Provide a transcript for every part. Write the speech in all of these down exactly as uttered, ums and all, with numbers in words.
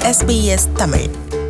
S B S Tamil.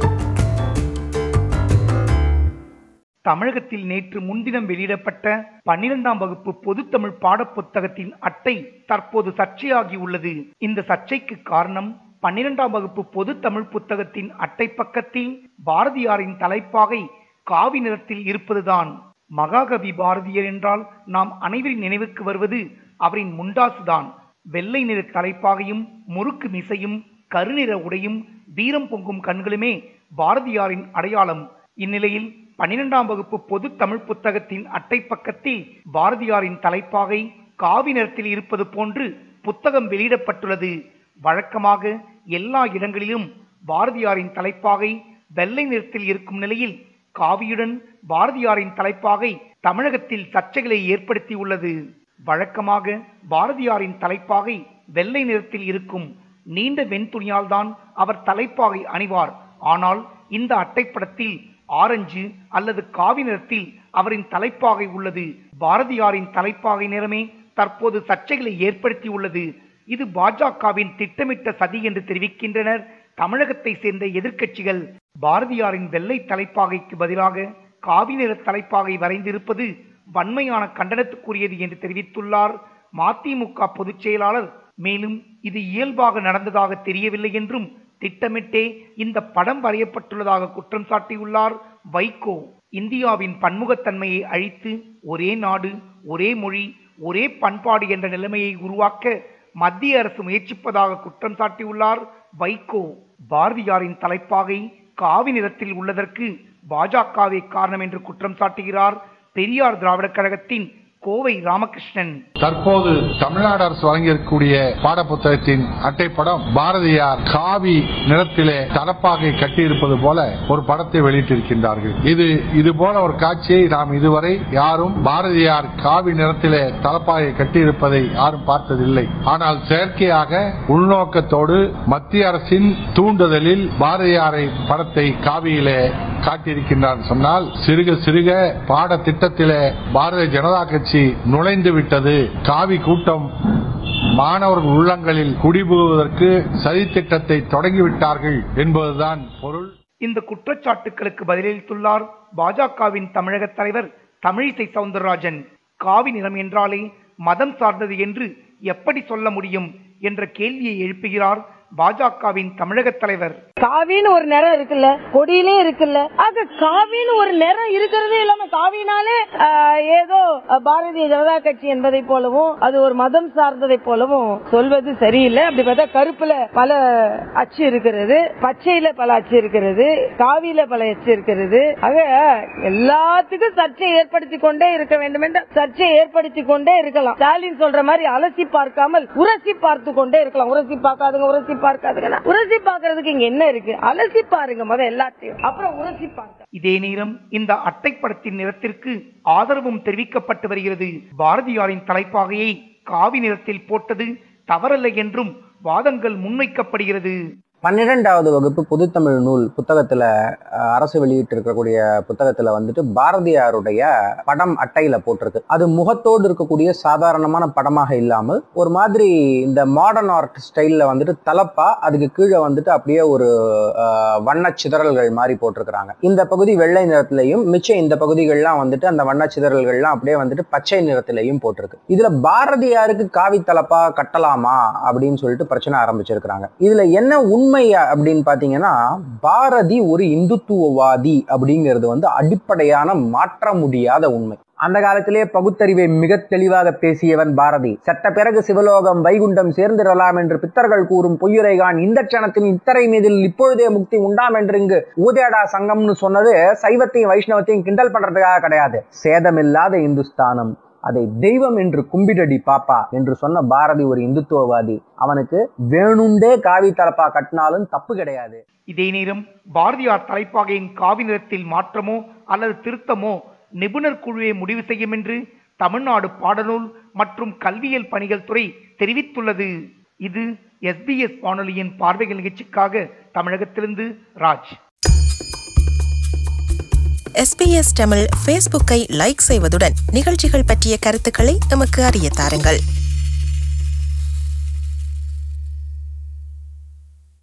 தமிழகத்தில் நேற்று முன்தினம் வெளியிடப்பட்ட பன்னிரெண்டாம் வகுப்பு பொதுத்தமிழ் பாடப்புத்தகத்தின் அட்டை தற்போது சர்ச்சையாகி உள்ளது. இந்த சர்ச்சைக்கு காரணம் பன்னிரெண்டாம் வகுப்பு பொது தமிழ் புத்தகத்தின் அட்டை பக்கத்தில் பாரதியாரின் தலைப்பாகை காவி நிறத்தில் இருப்பதுதான். மகாகவி பாரதியார் என்றால் நாம் அனைவரின் நினைவுக்கு வருவது அவரின் முண்டாசுதான். வெள்ளை நிற தலைப்பாகையும் முறுக்கு மிசையும் கருநிற உடையும் வீரம் பொங்கும் கண்களுமே பாரதியாரின் அடையாளம். இந்நிலையில் பன்னிரெண்டாம் வகுப்பு பொது தமிழ் புத்தகத்தின் அட்டை பக்கத்தில் பாரதியாரின் தலைப்பாகை காவி நிறத்தில் இருப்பது போன்று புத்தகம் வெளியிடப்பட்டுள்ளது. வழக்கமாக எல்லா இடங்களிலும் பாரதியாரின் தலைப்பாகை வெள்ளை நிறத்தில் இருக்கும் நிலையில் காவியுடன் பாரதியாரின் தலைப்பாகை தமிழகத்தில் சர்ச்சைகளை ஏற்படுத்தி உள்ளது. வழக்கமாக பாரதியாரின் தலைப்பாகை வெள்ளை நிறத்தில் இருக்கும். நீண்ட வெண்துணியால் தான் அவர் தலைப்பாகை அணிவார். ஆனால் இந்த அட்டைப்படத்தில் ஆரஞ்சு அல்லது காவி நிறத்தில் அவரின் தலைப்பாகை உள்ளது. பாரதியாரின் தலைப்பாகை நிறமே தற்போது சர்ச்சைகளை ஏற்படுத்தி உள்ளது. இது பாஜகவின் திட்டமிட்ட சதி என்று தெரிவிக்கின்றனர் தமிழகத்தை சேர்ந்த எதிர்க்கட்சிகள். பாரதியாரின் வெள்ளை தலைப்பாகைக்கு பதிலாக காவி நிற தலைப்பாகை வரைந்திருப்பது வன்மையான கண்டனத்துக்குரியது என்று தெரிவித்துள்ளார் மதிமுக பொதுச் செயலாளர். மேலும் இது இயல்பாக நடந்ததாக தெரியவில்லை என்றும் திட்டமிட்டே இந்த படம் வரையப்பட்டுள்ளதாக குற்றம் சாட்டியுள்ளார் வைகோ. இந்தியாவின் பன்முகத்தன்மையை அழித்து ஒரே நாடு, ஒரே மொழி, ஒரே பண்பாடு என்ற நிலைமையை உருவாக்க மத்திய அரசு முயற்சிப்பதாக குற்றம் சாட்டியுள்ளார் வைகோ. பாரதியாரின் தலைப்பாகை காவி நிறத்தில் உள்ளதற்கு பாஜகவே காரணம் என்று குற்றம் சாட்டுகிறார் பெரியார் திராவிடர் கழகத்தின் கோவை ராமகிருஷ்ணன். தற்போது தமிழ்நாடு அரசு வழங்கியிருக்கக்கூடிய பாடப்புத்தகத்தின் அட்டைப்படம் பாரதியார் காவி நிறத்திலே தலைப்பாகை கட்டியிருப்பது போல ஒரு படத்தை வெளியிட்டிருக்கின்றார்கள். இது இது போல ஒரு காட்சியை நாம் இதுவரை யாரும் பாரதியார் காவி நிறத்திலே தலைப்பாகை கட்டியிருப்பதை யாரும் பார்த்ததில்லை. ஆனால் செயற்கையாக உள்நோக்கத்தோடு மத்திய அரசின் தூண்டுதலில் பாரதியாரை படத்தை காவியிலே காட்டியிருக்கின்றார் சொன்னால் சிறுக சிறுக பாடத்திட்டத்திலே பாரதிய ஜனதா கட்சி நுழைந்து விட்டது. காவி கூட்டம் மாணவர்கள் உள்ளங்களில் குடிபுகுவதற்கு சதி திட்டத்தை தொடங்கிவிட்டார்கள் என்பதுதான் பொருள். இந்த குற்றச்சாட்டுகளுக்கு பதிலளித்துள்ளார் பாஜகவின் தமிழக தலைவர் தமிழிசை சவுந்தரராஜன். காவி நிறம் என்றாலே மதம் சார்ந்தது என்று எப்படி சொல்ல முடியும் என்ற கேள்வியை எழுப்புகிறார் பாஜகவின் தமிழக தலைவர். காவின்னு ஒரு நிறம் இருக்குல்ல, கொடியிலே இருக்குல்ல, ஆக காவின்னு ஒரு நிறம் இருக்கிறதே இல்லாம காவினாலே ஏதோ பாரதிய ஜனதா கட்சி என்பதை போலவும் அது ஒரு மதம் சார்ந்ததை போலவும் சொல்வது சரியில்லை. அப்படி பார்த்தா கருப்புல பல அச்சு இருக்கிறது, பச்சையில பல அச்சு இருக்கிறது, காவியில பல அச்சு இருக்கிறது. ஆக எல்லாத்துக்கும் சர்ச்சை ஏற்படுத்தி கொண்டே இருக்க வேண்டும் என்ற சர்ச்சை ஏற்படுத்தி கொண்டே இருக்கலாம். ஸ்டாலின் சொல்ற மாதிரி அலசி பார்க்காமல் உரசி பார்த்து கொண்டே இருக்கலாம். உரசி பார்க்காதுங்க, உரசி பார்க்காதுங்க. உரசி பார்க்கறதுக்கு இங்க என்ன இருக்கு? அலசி பாருங்க முத எல்லாத்தையும், அப்புறம் உரசி பாருங்க. இதே நேரம் இந்த அட்டைப்படத்தின் நிறத்திற்கு ஆதரவும் தெரிவிக்கப்பட்டு வருகிறது. பாரதியாரின் தலைப்பாகையை காவி நிறத்தில் போட்டது தவறல்ல என்றும் வாதங்கள் முன்வைக்கப்படுகிறது. பன்னிரெண்டாவது வகுப்பு பொதுத்தமிழ் நூல் புத்தகத்துல அரசு வெளியிட்டு இருக்கக்கூடிய புத்தகத்துல வந்துட்டு பாரதியாருடைய படம் அட்டையில போட்டிருக்கு. அது முகத்தோடு இருக்கக்கூடிய சாதாரணமான படமாக இல்லாமல் ஒரு மாதிரி இந்த மாடர்ன் ஆர்ட் ஸ்டைல்ல வந்துட்டு தலப்பா அதுக்கு கீழே வந்துட்டு அப்படியே ஒரு வண்ண சிதறல்கள் மாதிரி போட்டிருக்கிறாங்க. இந்த பகுதி வெள்ளை நிறத்திலையும் மிச்சம் இந்த பகுதிகள்லாம் வந்துட்டு அந்த வண்ண சிதறல்கள்லாம் அப்படியே வந்துட்டு பச்சை நிறத்திலையும் போட்டிருக்கு. இதுல பாரதியாருக்கு காவி தலப்பா கட்டலாமா அப்படின்னு சொல்லிட்டு பிரச்சனை ஆரம்பிச்சிருக்கிறாங்க. இதுல என்ன உண்மை அப்படின்னு பாத்தீங்கன்னா, பாரதி ஒரு இந்துத்துவவாதி அப்படிங்கிறது வந்து அடிப்படையான மாற்ற முடியாத உண்மை. அந்த காலத்திலே பகுத்தறிவை மிக தெளிவாக பேசியவன் பாரதி. சட்ட பிறகு சிவலோகம் வைகுண்டம் சேர்ந்திடலாம் என்று பித்தர்கள் கூறும் பொய்யுரைகான் இந்த க்ஷணத்தின் இத்தரை மீதில் இப்பொழுதே முக்தி உண்டாம் என்று இங்கு ஊதேடா சங்கம்னு சொன்னது சைவத்தையும் வைஷ்ணவத்தையும் கிண்டல் பண்றதுக்காக கிடையாது. சேதமில்லாத இந்துஸ்தானம், அதை தெய்வம் என்று கும்பிடடி பாப்பா என்று சொன்ன பாரதி ஒரு இந்துத்துவவாதி. அவனுக்கு வேணுண்டே காவி தலப்பா கட்டினாலும் தப்பு கிடையாது. இதே நேரம் பாரதியார் தலைப்பாகையின் காவி நிறத்தில் மாற்றமோ அல்லது திருத்தமோ நிபுணர் குழுவை முடிவு செய்யும் என்று தமிழ்நாடு பாடநூல் மற்றும் கல்வியியல் பணிகள் துறை தெரிவித்துள்ளது. இது எஸ் பி எஸ் வானொலியின் பார்வைகள் நிகழ்ச்சிக்காக தமிழகத்திலிருந்து Raj. S B S Tamil ஃபேஸ்புக்கை லைக் செய்வதுடன் நிகழ்ச்சிகள் பற்றிய கருத்துக்களை எமக்கு அறிய தாருங்கள்.